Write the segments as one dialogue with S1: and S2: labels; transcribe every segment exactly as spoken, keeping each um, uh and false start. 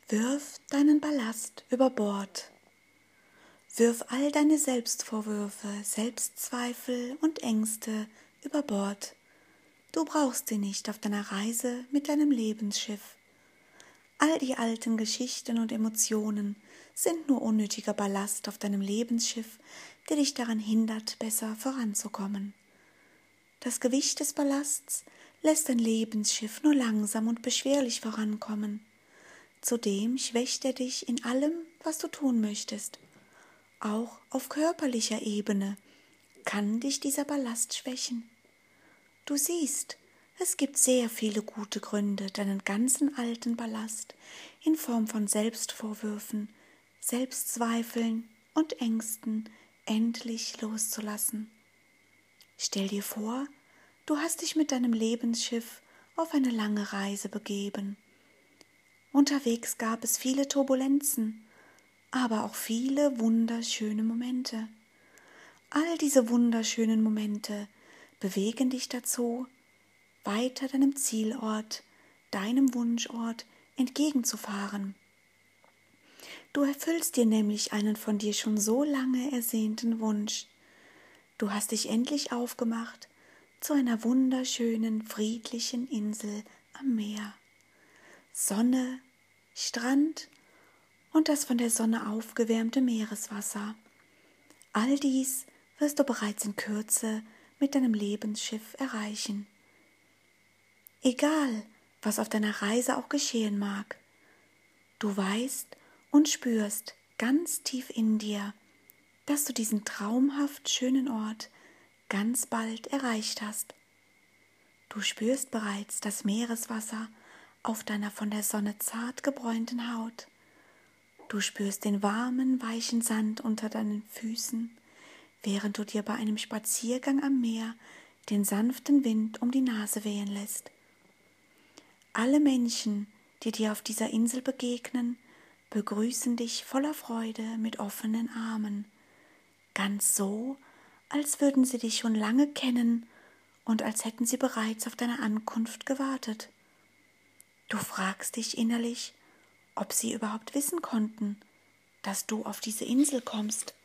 S1: Wirf deinen Ballast über Bord. Wirf all deine Selbstvorwürfe, Selbstzweifel und Ängste über Bord. Du brauchst sie nicht auf deiner Reise mit deinem Lebensschiff. All die alten Geschichten und Emotionen sind nur unnötiger Ballast auf deinem Lebensschiff, der dich daran hindert, besser voranzukommen. Das Gewicht des Ballasts lässt dein Lebensschiff nur langsam und beschwerlich vorankommen. Zudem schwächt er dich in allem, was du tun möchtest. Auch auf körperlicher Ebene kann dich dieser Ballast schwächen. Du siehst, es gibt sehr viele gute Gründe, deinen ganzen alten Ballast in Form von Selbstvorwürfen, Selbstzweifeln und Ängsten endlich loszulassen. Stell dir vor, du hast dich mit deinem Lebensschiff auf eine lange Reise begeben. Unterwegs gab es viele Turbulenzen, aber auch viele wunderschöne Momente. All diese wunderschönen Momente bewegen dich dazu, weiter deinem Zielort, deinem Wunschort entgegenzufahren. Du erfüllst dir nämlich einen von dir schon so lange ersehnten Wunsch. Du hast dich endlich aufgemacht zu einer wunderschönen, friedlichen Insel am Meer. Sonne, Strand und das von der Sonne aufgewärmte Meereswasser. All dies wirst du bereits in Kürze mit deinem Lebensschiff erreichen. Egal, was auf deiner Reise auch geschehen mag, du weißt und spürst ganz tief in dir, dass du diesen traumhaft schönen Ort ganz bald erreicht hast. Du spürst bereits das Meereswasser auf deiner von der Sonne zart gebräunten Haut. Du spürst den warmen, weichen Sand unter deinen Füßen, während du dir bei einem Spaziergang am Meer den sanften Wind um die Nase wehen lässt. Alle Menschen, die dir auf dieser Insel begegnen, begrüßen dich voller Freude mit offenen Armen, ganz so, als würden sie dich schon lange kennen und als hätten sie bereits auf deine Ankunft gewartet. Du fragst dich innerlich, ob sie überhaupt wissen konnten, dass du auf diese Insel kommst.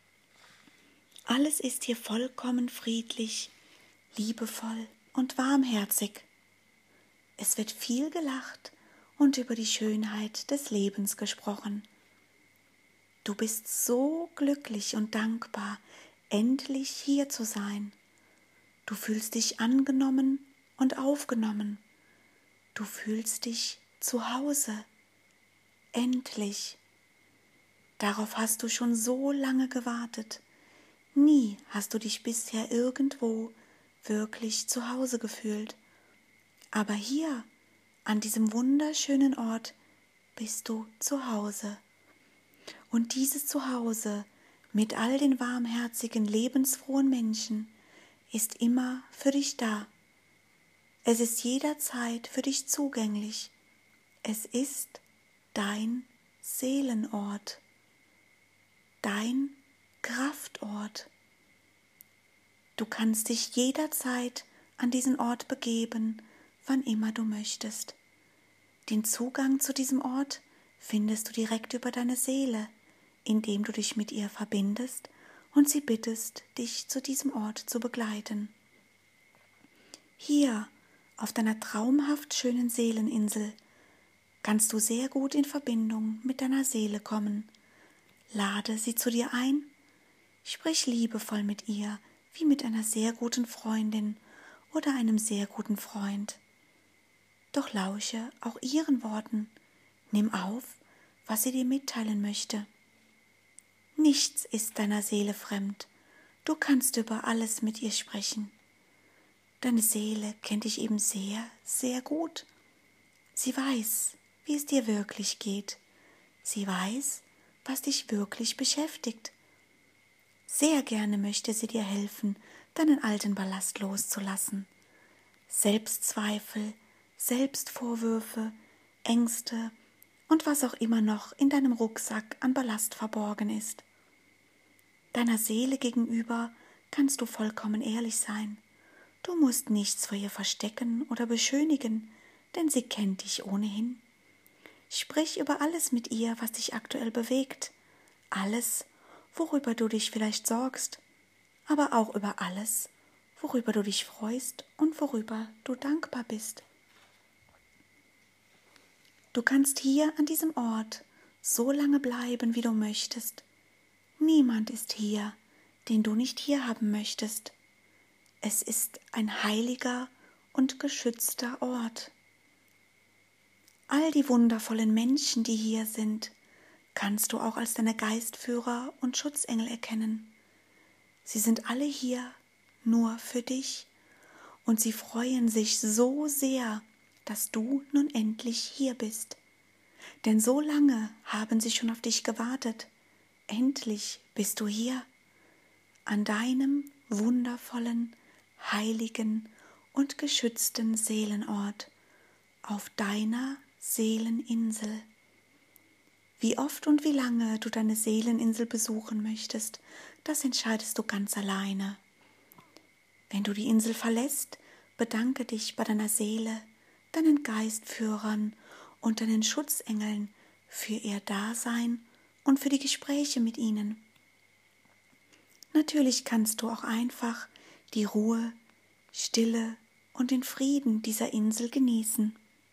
S1: Alles ist hier vollkommen friedlich, liebevoll und warmherzig. Es wird viel gelacht und über die Schönheit des Lebens gesprochen. Du bist so glücklich und dankbar, endlich hier zu sein. Du fühlst dich angenommen und aufgenommen. Du fühlst dich zu Hause. Endlich. Darauf hast du schon so lange gewartet. Nie hast du dich bisher irgendwo wirklich zu Hause gefühlt. Aber hier, an diesem wunderschönen Ort, bist du zu Hause. Und dieses Zuhause mit all den warmherzigen, lebensfrohen Menschen ist immer für dich da. Es ist jederzeit für dich zugänglich. Es ist dein Seelenort, dein Kraftort. Du kannst dich jederzeit an diesen Ort begeben, wann immer du möchtest. Den Zugang zu diesem Ort findest du direkt über deine Seele, indem du dich mit ihr verbindest und sie bittest, dich zu diesem Ort zu begleiten. Hier, auf deiner traumhaft schönen Seeleninsel, kannst du sehr gut in Verbindung mit deiner Seele kommen. Lade sie zu dir ein, sprich liebevoll mit ihr, wie mit einer sehr guten Freundin oder einem sehr guten Freund. Doch lausche auch ihren Worten, nimm auf, was sie dir mitteilen möchte. Nichts ist deiner Seele fremd, du kannst über alles mit ihr sprechen. Deine Seele kennt dich eben sehr, sehr gut. Sie weiß, wie es dir wirklich geht. Sie weiß, was dich wirklich beschäftigt. Sehr gerne möchte sie dir helfen, deinen alten Ballast loszulassen. Selbstzweifel, Selbstvorwürfe, Ängste und was auch immer noch in deinem Rucksack an Ballast verborgen ist. Deiner Seele gegenüber kannst du vollkommen ehrlich sein. Du musst nichts vor ihr verstecken oder beschönigen, denn sie kennt dich ohnehin. Sprich über alles mit ihr, was dich aktuell bewegt, alles, worüber du dich vielleicht sorgst, aber auch über alles, worüber du dich freust und worüber du dankbar bist. Du kannst hier an diesem Ort so lange bleiben, wie du möchtest. Niemand ist hier, den du nicht hier haben möchtest. Es ist ein heiliger und geschützter Ort. All die wundervollen Menschen, die hier sind, kannst du auch als deine Geistführer und Schutzengel erkennen. Sie sind alle hier nur für dich und sie freuen sich so sehr, dass du nun endlich hier bist. Denn so lange haben sie schon auf dich gewartet. Endlich bist du hier, an deinem wundervollen, heiligen und geschützten Seelenort, auf deiner Seeleninsel. Wie oft und wie lange du deine Seeleninsel besuchen möchtest, das entscheidest du ganz alleine. Wenn du die Insel verlässt, bedanke dich bei deiner Seele, deinen Geistführern und deinen Schutzengeln für ihr Dasein und für die Gespräche mit ihnen. Natürlich kannst du auch einfach die Ruhe, Stille und den Frieden dieser Insel genießen.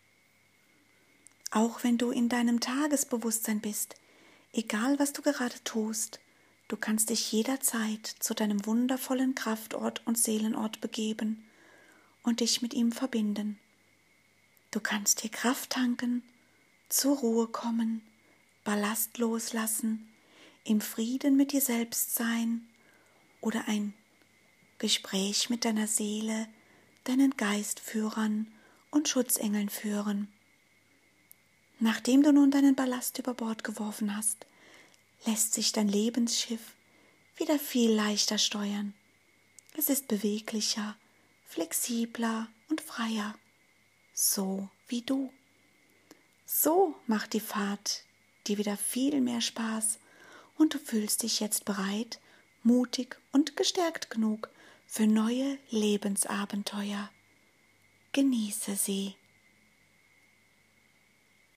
S1: Auch wenn du in deinem Tagesbewusstsein bist, egal was du gerade tust, du kannst dich jederzeit zu deinem wundervollen Kraftort und Seelenort begeben und dich mit ihm verbinden. Du kannst hier Kraft tanken, zur Ruhe kommen, Ballast loslassen, im Frieden mit dir selbst sein oder ein Gespräch mit deiner Seele, deinen Geistführern und Schutzengeln führen. Nachdem du nun deinen Ballast über Bord geworfen hast, lässt sich dein Lebensschiff wieder viel leichter steuern. Es ist beweglicher, flexibler und freier, so wie du. So macht die Fahrt dir wieder viel mehr Spaß und du fühlst dich jetzt bereit, mutig und gestärkt genug für neue Lebensabenteuer. Genieße sie.